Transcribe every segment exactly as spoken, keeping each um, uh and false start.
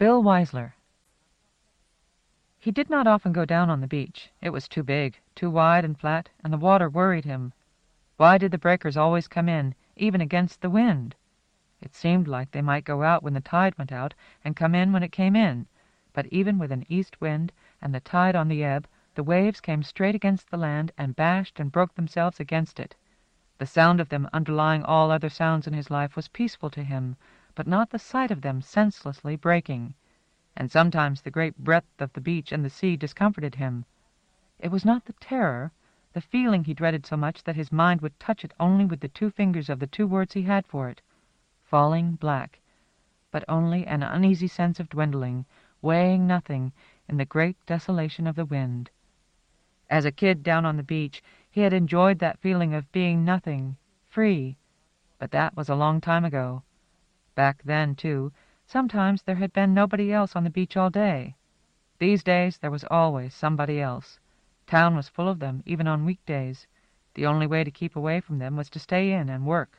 Bill Weisler. He did not often go down on the beach. It was too big, too wide and flat, and the water worried him. Why did the breakers always come in, even against the wind? It seemed like they might go out when the tide went out and come in when it came in, but even with an east wind and the tide on the ebb, the waves came straight against the land and bashed and broke themselves against it. The sound of them, underlying all other sounds in his life, was peaceful to him, but not the sight of them senselessly breaking. And sometimes the great breadth of the beach and the sea discomforted him. It was not the terror, the feeling he dreaded so much that his mind would touch it only with the two fingers of the two words he had for it, falling black, but only an uneasy sense of dwindling, weighing nothing in the great desolation of the wind. As a kid down on the beach, he had enjoyed that feeling of being nothing, free, but that was a long time ago. Back then, too, sometimes there had been nobody else on the beach all day. These days there was always somebody else. Town was full of them, even on weekdays. The only way to keep away from them was to stay in and work.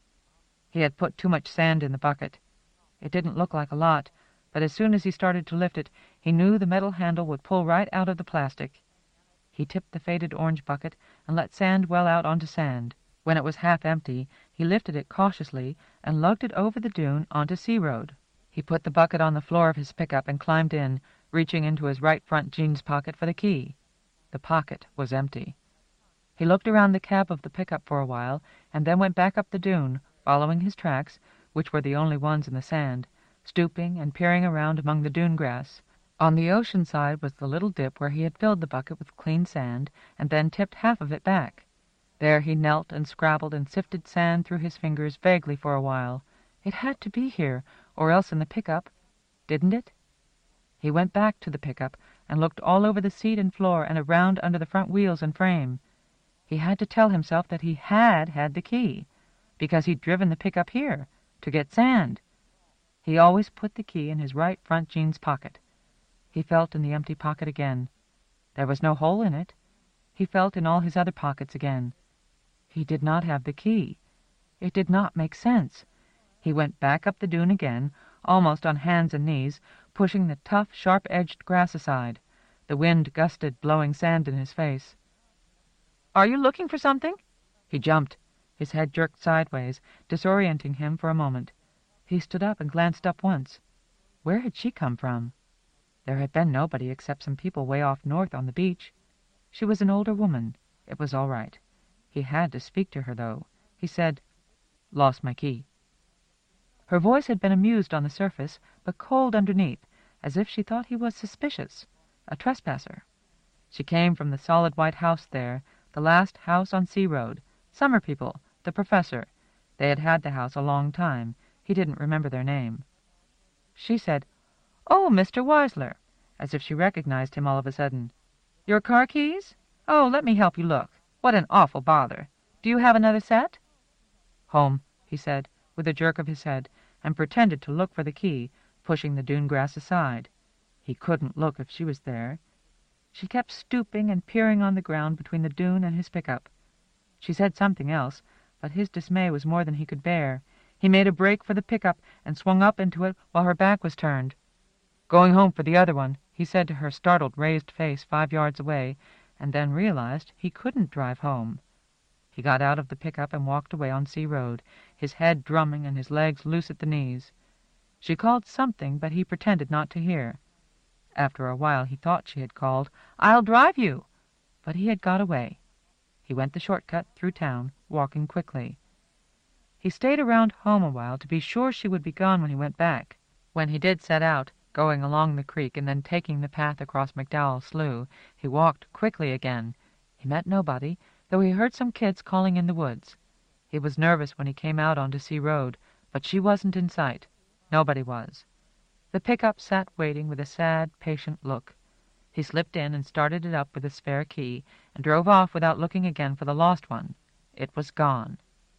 He had put too much sand in the bucket. It didn't look like a lot, but as soon as he started to lift it, he knew the metal handle would pull right out of the plastic. He tipped the faded orange bucket and let sand well out onto sand. When it was half empty, he lifted it cautiously and lugged it over the dune onto Sea Road. He put the bucket on the floor of his pickup and climbed in, reaching into his right front jeans pocket for the key. The pocket was empty. He looked around the cab of the pickup for a while, and then went back up the dune, following his tracks, which were the only ones in the sand, stooping and peering around among the dune grass. On the ocean side was the little dip where he had filled the bucket with clean sand and then tipped half of it back. There he knelt and scrabbled and sifted sand through his fingers vaguely for a while. It had to be here, or else in the pickup. Didn't it? He went back to the pickup and looked all over the seat and floor and around under the front wheels and frame. He had to tell himself that he had had the key, because he'd driven the pickup here, to get sand. He always put the key in his right front jeans pocket. He felt in the empty pocket again. There was no hole in it. He felt in all his other pockets again. He did not have the key. It did not make sense. He went back up the dune again, almost on hands and knees, pushing the tough, sharp-edged grass aside. The wind gusted, blowing sand in his face. "Are you looking for something?" He jumped. His head jerked sideways, disorienting him for a moment. He stood up and glanced up once. Where had she come from? There had been nobody except some people way off north on the beach. She was an older woman. It was all right. He had to speak to her, though. He said, "Lost my key." Her voice had been amused on the surface, but cold underneath, as if she thought he was suspicious, a trespasser. She came from the solid white house there, the last house on Sea Road. Summer people, the professor. They had had the house a long time. He didn't remember their name. She said, "Oh, Mister Weisler," as if she recognized him all of a sudden. "Your car keys? Oh, let me help you look. What an awful bother. Do you have another set?" "Home," he said, with a jerk of his head, and pretended to look for the key, pushing the dune grass aside. He couldn't look if she was there. She kept stooping and peering on the ground between the dune and his pickup. She said something else, but his dismay was more than he could bear. He made a break for the pickup and swung up into it while her back was turned. "Going home for the other one," he said to her startled, raised face five yards away, and then realized he couldn't drive home. He got out of the pickup and walked away on Sea Road, his head drumming and his legs loose at the knees. She called something, but he pretended not to hear. After a while he thought she had called, "I'll drive you," but he had got away. He went the shortcut through town, walking quickly. He stayed around home a while to be sure she would be gone when he went back. When he did set out, going along the creek and then taking the path across McDowell Slough, he walked quickly again. He met nobody, though he heard some kids calling in the woods. He was nervous when he came out onto Sea Road, but she wasn't in sight. Nobody was. The pickup sat waiting with a sad, patient look. He slipped in and started it up with a spare key, and drove off without looking again for the lost one. It was gone.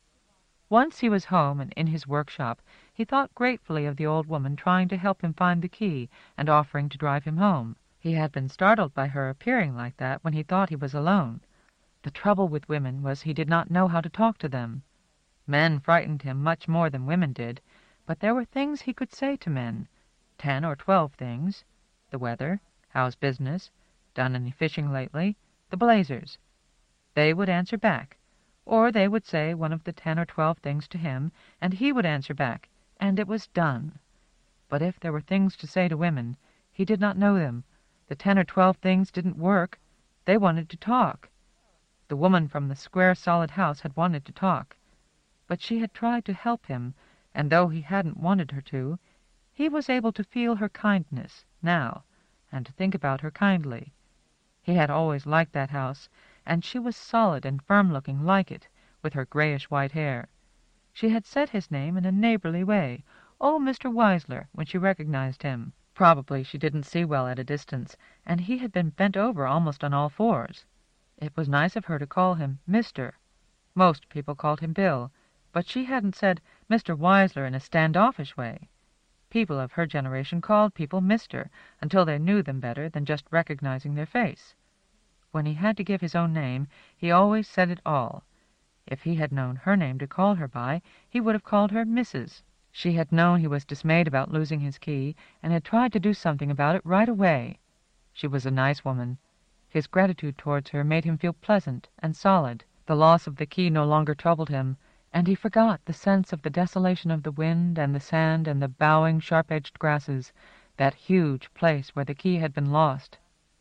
Once he was home and in his workshop, he thought gratefully of the old woman trying to help him find the key and offering to drive him home. He had been startled by her appearing like that when he thought he was alone. The trouble with women was he did not know how to talk to them. Men frightened him much more than women did, but there were things he could say to men, ten or twelve things: the weather, how's business, done any fishing lately, the Blazers. They would answer back, or they would say one of the ten or twelve things to him, and he would answer back, and it was done. But if there were things to say to women, he did not know them. The ten or twelve things didn't work. They wanted to talk. The woman from the square solid house had wanted to talk. But she had tried to help him, and though he hadn't wanted her to, he was able to feel her kindness now, and to think about her kindly. He had always liked that house, and she was solid and firm-looking like it, with her grayish-white hair. She had said his name in a neighborly way, "Oh, Mister Weisler," when she recognized him. Probably she didn't see well at a distance, and he had been bent over almost on all fours. It was nice of her to call him Mister Most people called him Bill, but she hadn't said Mister Weisler in a standoffish way. People of her generation called people Mister until they knew them better than just recognizing their face. When he had to give his own name, he always said it all. If he had known her name to call her by, he would have called her Missus She had known he was dismayed about losing his key, and had tried to do something about it right away. She was a nice woman. His gratitude towards her made him feel pleasant and solid. The loss of the key no longer troubled him, and he forgot the sense of the desolation of the wind and the sand and the bowing, sharp-edged grasses, that huge place where the key had been lost.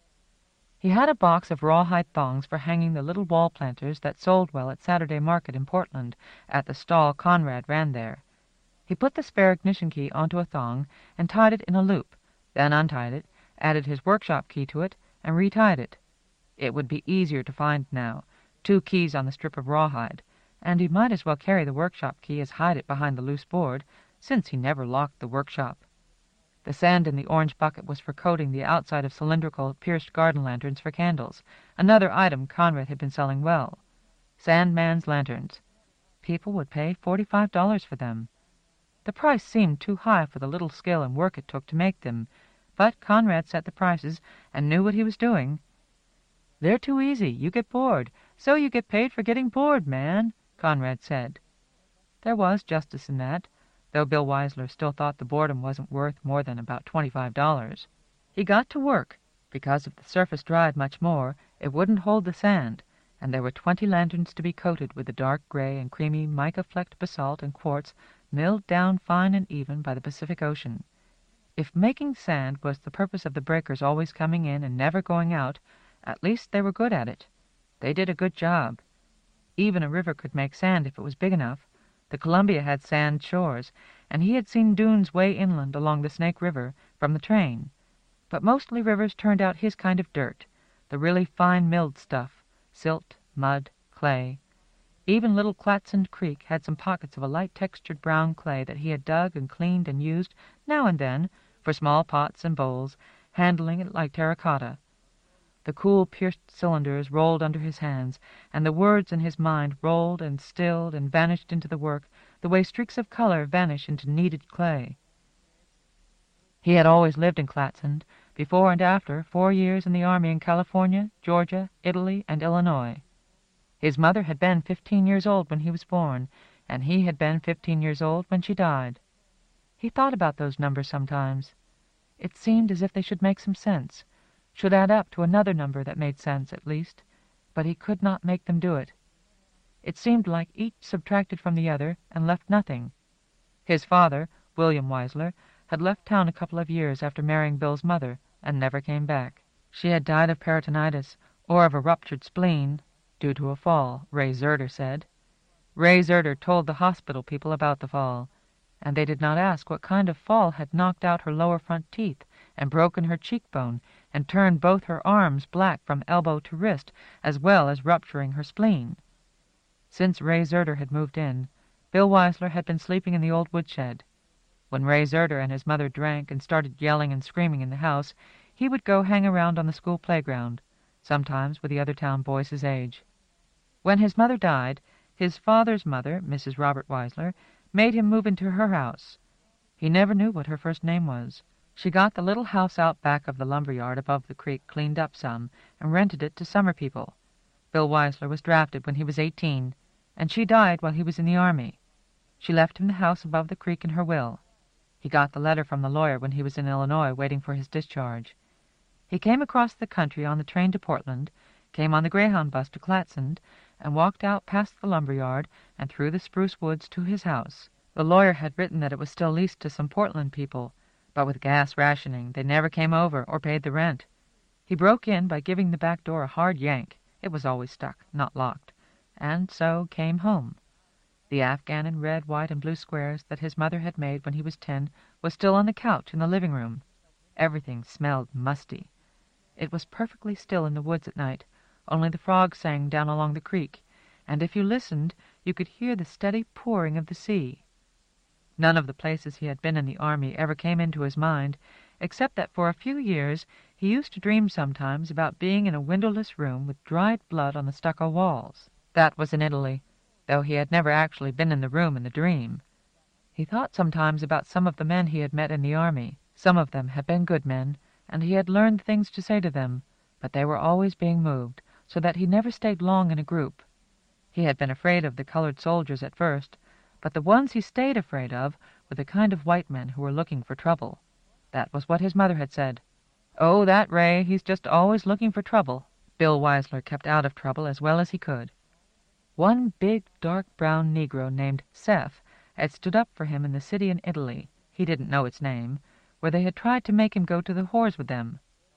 He had a box of rawhide thongs for hanging the little wall planters that sold well at Saturday market in Portland, at the stall Conrad ran there. He put the spare ignition key onto a thong and tied it in a loop, then untied it, added his workshop key to it, and retied it. It would be easier to find now, two keys on the strip of rawhide, and he might as well carry the workshop key as hide it behind the loose board, since he never locked the workshop. The sand in the orange bucket was for coating the outside of cylindrical, pierced garden lanterns for candles, another item Conrad had been selling well. Sandman's lanterns. People would pay forty-five dollars for them. The price seemed too high for the little skill and work it took to make them, but Conrad set the prices and knew what he was doing. "They're too easy. You get bored. So you get paid for getting bored, man," Conrad said. There was justice in that, though Bill Weisler still thought the boredom wasn't worth more than about twenty-five dollars. He got to work. Because if the surface dried much more, it wouldn't hold the sand, and there were twenty lanterns to be coated with the dark gray and creamy mica-flecked basalt and quartz milled down fine and even by the Pacific Ocean. If making sand was the purpose of the breakers always coming in and never going out, at least they were good at it. They did a good job. Even a river could make sand if it was big enough. The Columbia had sand shores, and he had seen dunes way inland along the Snake River from the train. But mostly rivers turned out his kind of dirt, the really fine milled stuff, silt, mud, clay. Even little Clatsand Creek had some pockets of a light-textured brown clay that he had dug and cleaned and used, now and then, for small pots and bowls, handling it like terracotta. The cool, pierced cylinders rolled under his hands, and the words in his mind rolled and stilled and vanished into the work the way streaks of color vanish into kneaded clay. He had always lived in Clatsand, before and after four years in the Army in California, Georgia, Italy, and Illinois. His mother had been fifteen years old when he was born, and he had been fifteen years old when she died. He thought about those numbers sometimes. It seemed as if they should make some sense, should add up to another number that made sense, at least, but he could not make them do it. It seemed like each subtracted from the other and left nothing. His father, William Weisler, had left town a couple of years after marrying Bill's mother, and never came back. She had died of peritonitis, or of a ruptured spleen, due to a fall, Ray Zerder said. Ray Zerder told the hospital people about the fall, and they did not ask what kind of fall had knocked out her lower front teeth and broken her cheekbone and turned both her arms black from elbow to wrist, as well as rupturing her spleen. Since Ray Zerder had moved in, Bill Weisler had been sleeping in the old woodshed. When Ray Zerder and his mother drank and started yelling and screaming in the house, he would go hang around on the school playground, sometimes with the other town boys his age. When his mother died, his father's mother, Missus Robert Weisler, made him move into her house. He never knew what her first name was. She got the little house out back of the lumber yard above the creek cleaned up some and rented it to summer people. Bill Weisler was drafted when he was eighteen, and she died while he was in the Army. She left him the house above the creek in her will. He got the letter from the lawyer when he was in Illinois waiting for his discharge. He came across the country on the train to Portland, came on the Greyhound bus to Clatsand, and walked out past the lumber yard and through the spruce woods to his house. The lawyer had written that it was still leased to some Portland people, but with gas rationing they never came over or paid the rent. He broke in by giving the back door a hard yank. It was always stuck, not locked, and so came home. The afghan in red, white, and blue squares that his mother had made when he was ten was still on the couch in the living room. Everything smelled musty. It was perfectly still in the woods at night. Only the frogs sang down along the creek, and if you listened, you could hear the steady pouring of the sea. None of the places he had been in the army ever came into his mind, except that for a few years he used to dream sometimes about being in a windowless room with dried blood on the stucco walls. That was in Italy, though he had never actually been in the room in the dream. He thought sometimes about some of the men he had met in the army. Some of them had been good men, and he had learned things to say to them, but they were always being moved, so that he never stayed long in a group. He had been afraid of the colored soldiers at first, but the ones he stayed afraid of were the kind of white men who were looking for trouble. That was what his mother had said. "Oh, that Ray, he's just always looking for trouble." Bill Weisler kept out of trouble as well as he could. One big, dark brown Negro named Seth had stood up for him in the city in Italy, he didn't know its name, where they had tried to make him go to the whores with them.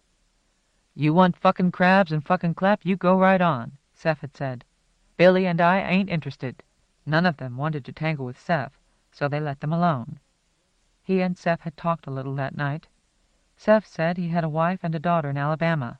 "You want fucking crabs and fucking clap, you go right on," Seth had said. "Billy and I ain't interested." None of them wanted to tangle with Seth, so they let them alone. He and Seth had talked a little that night. Seth said he had a wife and a daughter in Alabama.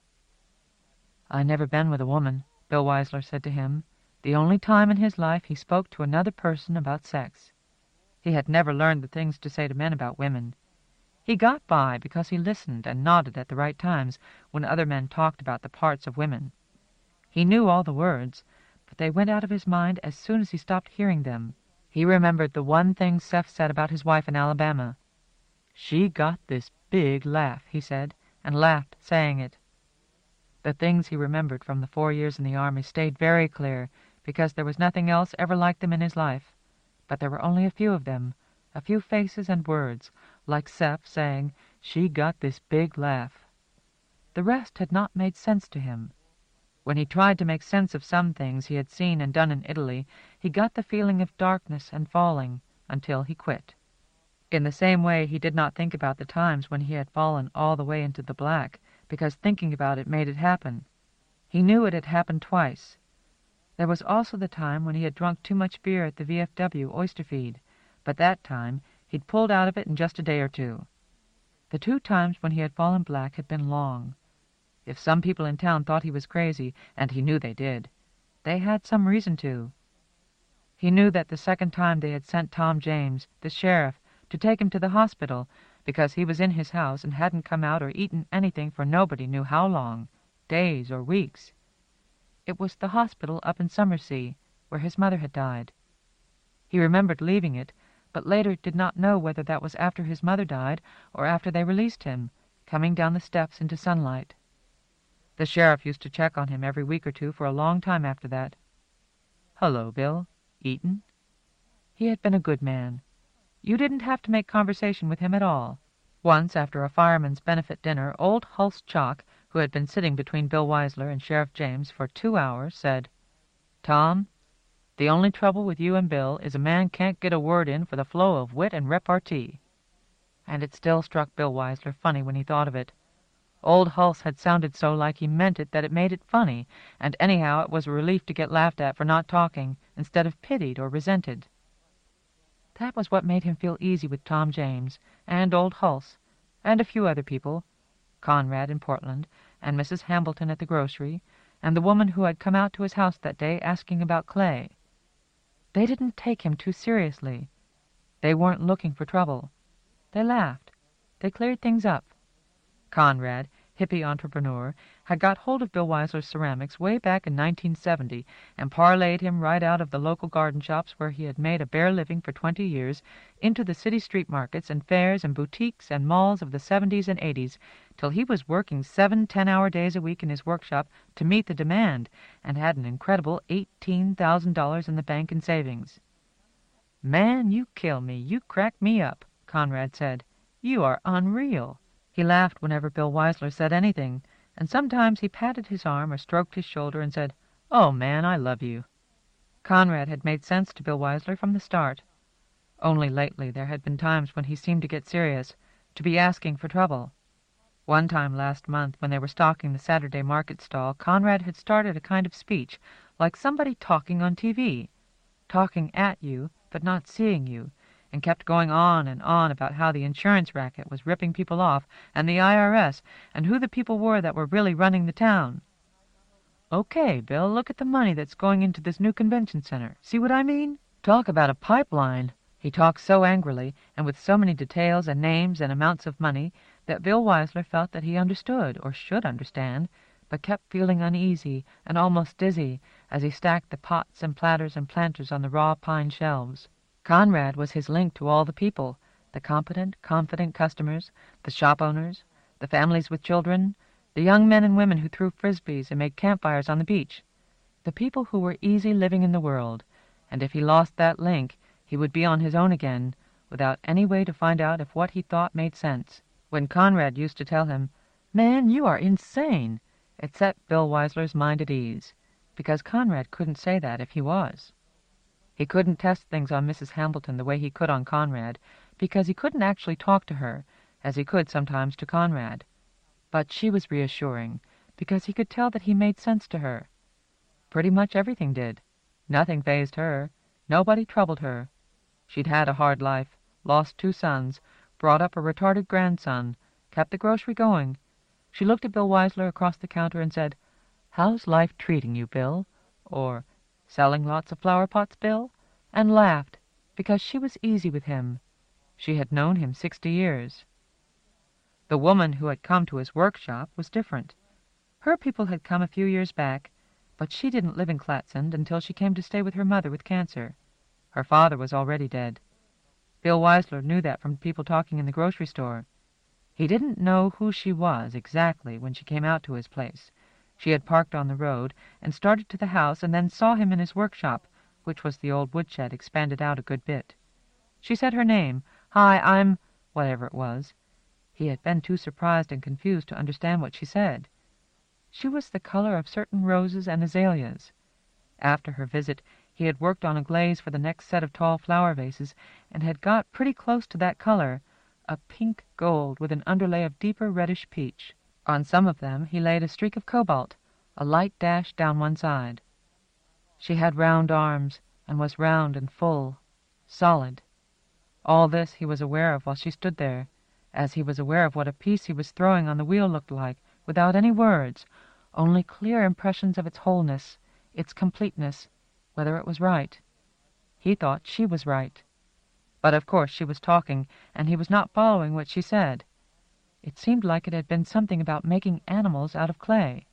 "I never been with a woman," Bill Weisler said to him, the only time in his life he spoke to another person about sex. He had never learned the things to say to men about women. He got by because he listened and nodded at the right times when other men talked about the parts of women. He knew all the words, but they went out of his mind as soon as he stopped hearing them. He remembered the one thing Seth said about his wife in Alabama. "She got this big laugh," he said, and laughed saying it. The things he remembered from the four years in the army stayed very clear, because there was nothing else ever like them in his life. But there were only a few of them, a few faces and words, like Seth saying, "She got this big laugh." The rest had not made sense to him. When he tried to make sense of some things he had seen and done in Italy, he got the feeling of darkness and falling, until he quit. In the same way, he did not think about the times when he had fallen all the way into the black, because thinking about it made it happen. He knew it had happened twice. There was also the time when he had drunk too much beer at the V F W oyster feed, but that time he'd pulled out of it in just a day or two. The two times when he had fallen black had been long. If some people in town thought he was crazy, and he knew they did, they had some reason to. He knew that the second time they had sent Tom James, the sheriff, to take him to the hospital, because he was in his house and hadn't come out or eaten anything for nobody knew how long, days or weeks. It was the hospital up in Summersea, where his mother had died. He remembered leaving it, but later did not know whether that was after his mother died or after they released him, coming down the steps into sunlight. The sheriff used to check on him every week or two for a long time after that. "Hello, Bill. Eatin'?" He had been a good man. You didn't have to make conversation with him at all. Once, after a fireman's benefit dinner, old Hulse Chalk, who had been sitting between Bill Weisler and Sheriff James for two hours, said, "Tom, the only trouble with you and Bill is a man can't get a word in for the flow of wit and repartee." And it still struck Bill Weisler funny when he thought of it. Old Hulse had sounded so like he meant it that it made it funny, and anyhow it was a relief to get laughed at for not talking, instead of pitied or resented. That was what made him feel easy with Tom James, and old Hulse, and a few other people, Conrad in Portland, and Missus Hambleton at the grocery, and the woman who had come out to his house that day asking about Clay. They didn't take him too seriously. They weren't looking for trouble. They laughed. They cleared things up. Conrad, hippie entrepreneur, had got hold of Bill Weisler's ceramics way back in nineteen seventy and parlayed him right out of the local garden shops where he had made a bare living for twenty years into the city street markets and fairs and boutiques and malls of the seventies and eighties, till he was working seven ten-hour days a week in his workshop to meet the demand and had an incredible eighteen thousand dollars in the bank in savings. "Man, you kill me. You crack me up," Conrad said. "You are unreal." He laughed whenever Bill Weisler said anything, and sometimes he patted his arm or stroked his shoulder and said, "Oh, man, I love you." Conrad had made sense to Bill Weisler from the start. Only lately there had been times when he seemed to get serious, to be asking for trouble. One time last month, when they were stocking the Saturday market stall, Conrad had started a kind of speech, like somebody talking on T V, talking at you, but not seeing you, and kept going on and on about how the insurance racket was ripping people off, and the I R S, and who the people were that were really running the town. "Okay, Bill, look at the money that's going into this new convention center. See what I mean? Talk about a pipeline." He talked so angrily, and with so many details and names and amounts of money, that Bill Weisler felt that he understood, or should understand, but kept feeling uneasy and almost dizzy as he stacked the pots and platters and planters on the raw pine shelves. Conrad was his link to all the people, the competent, confident customers, the shop owners, the families with children, the young men and women who threw frisbees and made campfires on the beach, the people who were easy living in the world, and if he lost that link, he would be on his own again, without any way to find out if what he thought made sense. When Conrad used to tell him, "Man, you are insane," it set Bill Weisler's mind at ease, because Conrad couldn't say that if he was. He couldn't test things on Missus Hambleton the way he could on Conrad, because he couldn't actually talk to her, as he could sometimes to Conrad. But she was reassuring, because he could tell that he made sense to her. Pretty much everything did. Nothing fazed her. Nobody troubled her. She'd had a hard life, lost two sons, brought up a retarded grandson, kept the grocery going. She looked at Bill Weisler across the counter and said, "How's life treating you, Bill?" Or, "Selling lots of flower pots, Bill?" And laughed, because she was easy with him. She had known him sixty years. The woman who had come to his workshop was different. Her people had come a few years back, but she didn't live in Clatsand until she came to stay with her mother with cancer. Her father was already dead. Bill Weisler knew that from people talking in the grocery store. He didn't know who she was exactly when she came out to his place. She had parked on the road and started to the house and then saw him in his workshop, which was the old woodshed expanded out a good bit. She said her name. "Hi, I'm—" whatever it was. He had been too surprised and confused to understand what she said. She was the color of certain roses and azaleas. After her visit, he had worked on a glaze for the next set of tall flower vases and had got pretty close to that color, a pink gold with an underlay of deeper reddish peach. On some of them he laid a streak of cobalt, a light dash down one side. She had round arms and was round and full, solid. All this he was aware of while she stood there, as he was aware of what a piece he was throwing on the wheel looked like, without any words, only clear impressions of its wholeness, its completeness, whether it was right. He thought she was right. But of course she was talking, and he was not following what she said. It seemed like it had been something about making animals out of clay.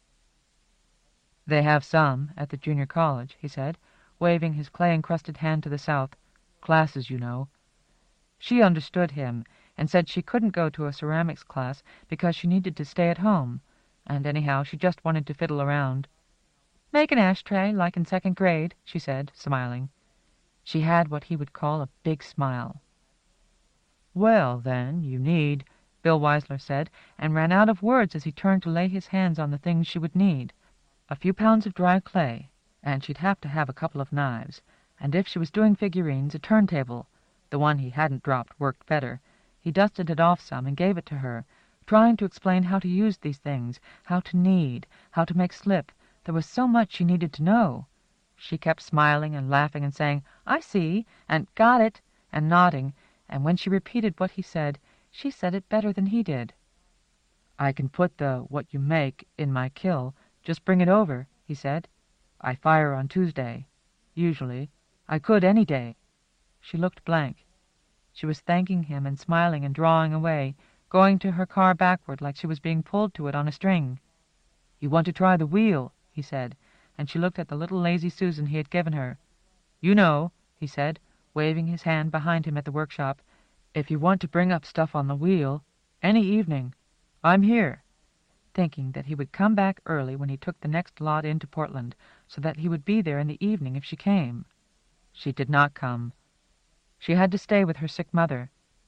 "They have some at the junior college," he said, waving his clay-encrusted hand to the south. "Classes, you know." She understood him, and said she couldn't go to a ceramics class because she needed to stay at home, and anyhow she just wanted to fiddle around. "Make an ashtray, like in second grade," she said, smiling. She had what he would call a big smile. "Well, then, you need," Bill Weisler said, and ran out of words as he turned to lay his hands on the things she would need. A few pounds of dry clay, and she'd have to have a couple of knives, and if she was doing figurines, a turntable. The one he hadn't dropped worked better. He dusted it off some and gave it to her, trying to explain how to use these things, how to knead, how to make slip. There was so much she needed to know. She kept smiling and laughing and saying, "I see," and "Got it," and nodding, and when she repeated what he said, she said it better than he did. "I can put the what you make in my kill. Just bring it over," he said. "I fire on Tuesday. Usually. I could any day." She looked blank. She was thanking him and smiling and drawing away, going to her car backward like she was being pulled to it on a string. "You want to try the wheel," he said, and she looked at the little Lazy Susan he had given her. "You know," he said, waving his hand behind him at the workshop, "if you want to bring up stuff on the wheel, any evening, I'm here," thinking that he would come back early when he took the next lot into Portland, so that he would be there in the evening if she came. She did not come. She had to stay with her sick mother.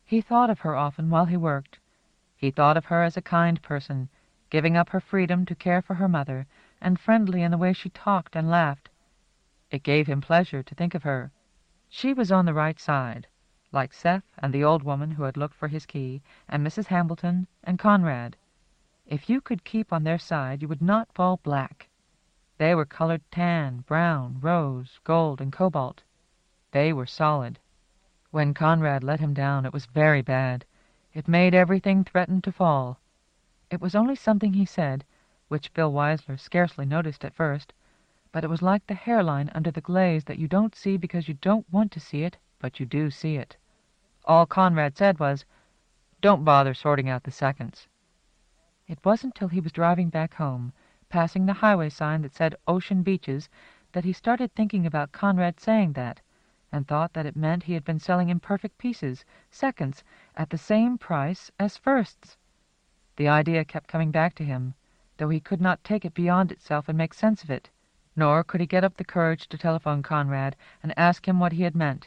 He thought of her often while he worked. He thought of her as a kind person, giving up her freedom to care for her mother, and friendly in the way she talked and laughed. It gave him pleasure to think of her. She was on the right side, like Seth and the old woman who had looked for his key, and Missus Hambleton and Conrad. If you could keep on their side, you would not fall black. They were colored tan, brown, rose, gold, and cobalt. They were solid. When Conrad let him down, it was very bad. It made everything threaten to fall. It was only something he said, which Bill Weisler scarcely noticed at first, but it was like the hairline under the glaze that you don't see because you don't want to see it, but you do see it. All Conrad said was, "Don't bother sorting out the seconds." It wasn't till he was driving back home, passing the highway sign that said Ocean Beaches, that he started thinking about Conrad saying that, and thought that it meant he had been selling imperfect pieces, seconds, at the same price as firsts. The idea kept coming back to him, though he could not take it beyond itself and make sense of it, nor could he get up the courage to telephone Conrad and ask him what he had meant.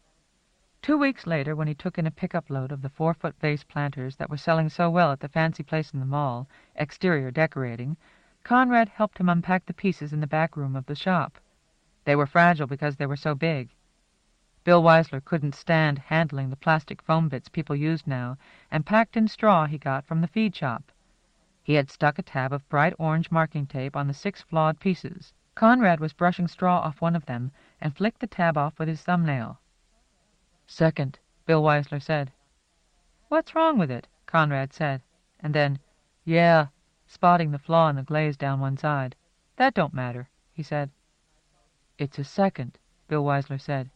Two weeks later, when he took in a pickup load of the four-foot vase planters that were selling so well at the fancy place in the mall, exterior decorating, Conrad helped him unpack the pieces in the back room of the shop. They were fragile because they were so big. Bill Weisler couldn't stand handling the plastic foam bits people used now, and packed in straw he got from the feed shop. He had stuck a tab of bright orange marking tape on the six flawed pieces. Conrad was brushing straw off one of them and flicked the tab off with his thumbnail. "Second," Bill Weisler said. "What's wrong with it?" Conrad said, and then, "Yeah," spotting the flaw in the glaze down one side. "That don't matter," he said. "It's a second," Bill Weisler said.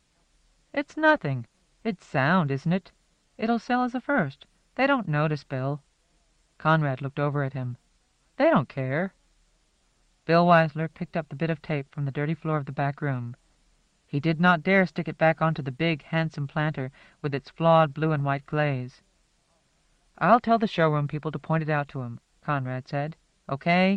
"It's nothing. It's sound, isn't it? It'll sell as a first. They don't notice, Bill." Conrad looked over at him. "They don't care." Bill Weisler picked up the bit of tape from the dirty floor of the back room. He did not dare stick it back onto the big, handsome planter with its flawed blue and white glaze. "I'll tell the showroom people to point it out to him," Conrad said. "Okay?"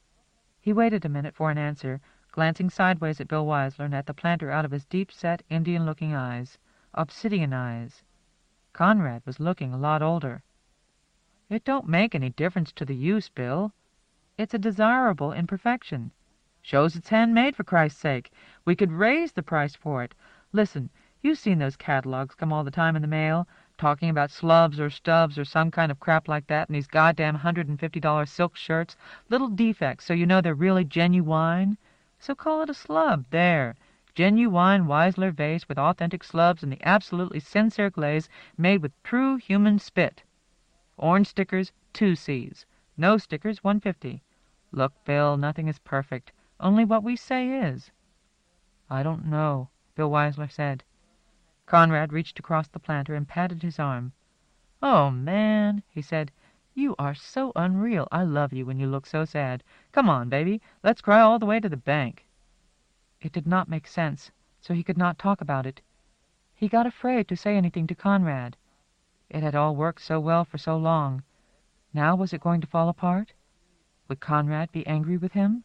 He waited a minute for an answer, glancing sideways at Bill Weisler and at the planter out of his deep-set, Indian-looking eyes. Obsidian eyes. Conrad was looking a lot older. "It don't make any difference to the use, Bill. It's a desirable imperfection. Shows it's handmade, for Christ's sake. We could raise the price for it. Listen, you've seen those catalogs come all the time in the mail, talking about slubs or stubs or some kind of crap like that, and these goddamn one hundred fifty dollar silk shirts, little defects so you know they're really genuine. So call it a slub, there. Genuine Weisler vase with authentic slubs and the absolutely sincere glaze made with true human spit. Orange stickers, two C's. No stickers, one fifty. Look, Bill, nothing is perfect. Only what we say is." "I don't know," Bill Weisler said. Conrad reached across the planter and patted his arm. "Oh, man," he said, "you are so unreal. I love you when you look so sad. Come on, baby, let's cry all the way to the bank." It did not make sense, so he could not talk about it. He got afraid to say anything to Conrad. It had all worked so well for so long. Now was it going to fall apart? Would Conrad be angry with him?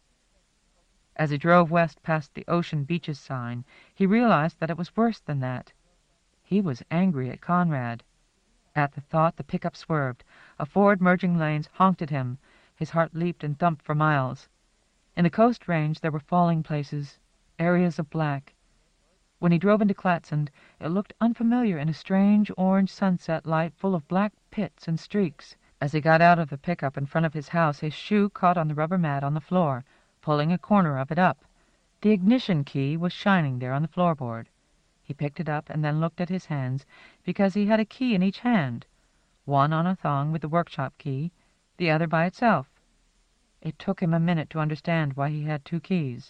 As he drove west past the Ocean Beaches sign, he realized that it was worse than that. He was angry at Conrad. At the thought, the pickup swerved. A Ford merging lanes honked at him. His heart leaped and thumped for miles. In the Coast Range there were falling places, areas of black. When he drove into Clatsand, it looked unfamiliar in a strange orange sunset light full of black pits and streaks. As he got out of the pickup in front of his house, his shoe caught on the rubber mat on the floor, pulling a corner of it up. The ignition key was shining there on the floorboard. He picked it up and then looked at his hands, because he had a key in each hand, one on a thong with the workshop key, the other by itself. It took him a minute to understand why he had two keys.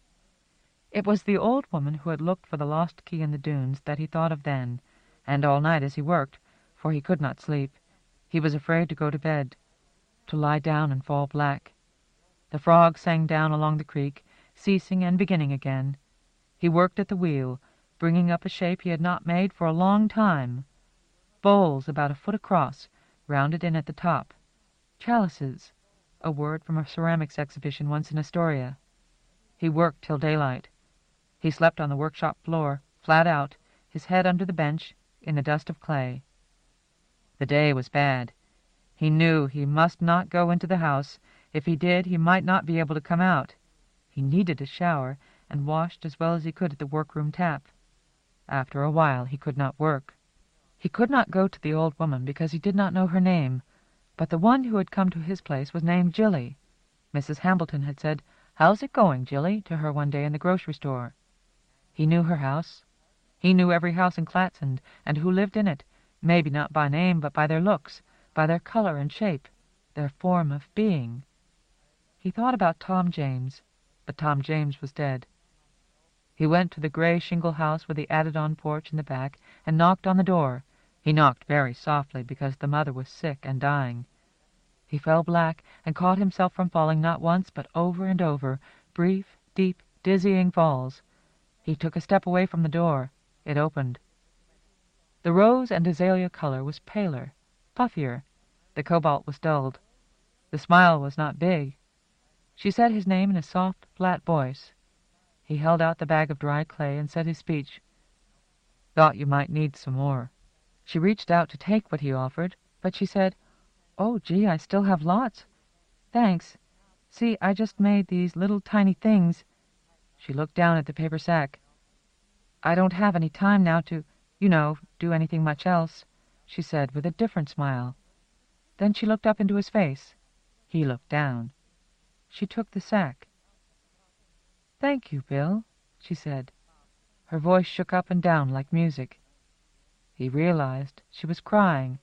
It was the old woman who had looked for the lost key in the dunes that he thought of then, and all night as he worked, for he could not sleep. He was afraid to go to bed, to lie down and fall black. The frog sang down along the creek, ceasing and beginning again. He worked at the wheel, bringing up a shape he had not made for a long time. Bowls about a foot across, rounded in at the top. Chalices, a word from a ceramics exhibition once in Astoria. He worked till daylight. He slept on the workshop floor, flat out, his head under the bench, in the dust of clay. The day was bad. He knew he must not go into the house. If he did, he might not be able to come out. He needed a shower, and washed as well as he could at the workroom tap. After a while he could not work. He could not go to the old woman because he did not know her name, but the one who had come to his place was named Jilly. Missus Hambleton had said, "How's it going, Jilly?" to her one day in the grocery store. He knew her house. He knew every house in Clatsand, and who lived in it, maybe not by name, but by their looks, by their color and shape, their form of being. He thought about Tom James, but Tom James was dead. He went to the gray shingle house with the added-on porch in the back and knocked on the door. He knocked very softly because the mother was sick and dying. He fell back and caught himself from falling not once but over and over, brief, deep, dizzying falls. He took a step away from the door. It opened. The rose and azalea color was paler, puffier. The cobalt was dulled. The smile was not big. She said his name in a soft, flat voice. He held out the bag of dry clay and said his speech. "Thought you might need some more." She reached out to take what he offered, but she said, "Oh, gee, I still have lots. Thanks. See, I just made these little tiny things." She looked down at the paper sack. "I don't have any time now to, you know, do anything much else," she said with a different smile. Then she looked up into his face. He looked down. She took the sack. "Thank you, Bill," she said. Her voice shook up and down like music. He realized she was crying.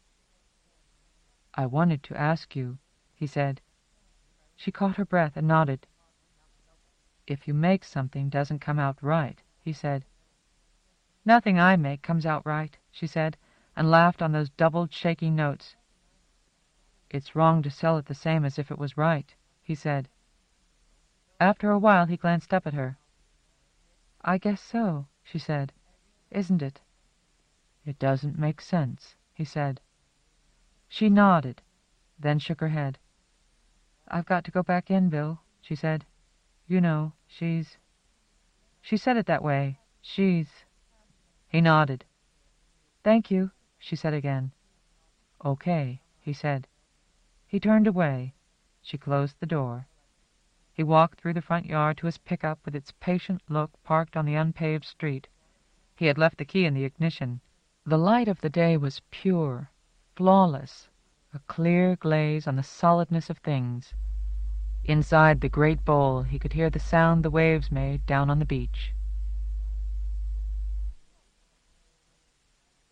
"I wanted to ask you," he said. She caught her breath and nodded. "If you make something doesn't come out right," he said. "Nothing I make comes out right," she said, and laughed on those doubled, shaking notes. "It's wrong to sell it the same as if it was right," he said. After a while he glanced up at her. "I guess so," she said. "Isn't it?" "It doesn't make sense," he said. She nodded, then shook her head. "I've got to go back in, Bill," she said. "You know, she's—" She said it that way. "She's—" He nodded. "Thank you," she said again. "Okay," he said. He turned away. She closed the door. He walked through the front yard to his pickup with its patient look parked on the unpaved street. He had left the key in the ignition. The light of the day was pure, flawless, a clear glaze on the solidness of things. Inside the great bowl he could hear the sound the waves made down on the beach.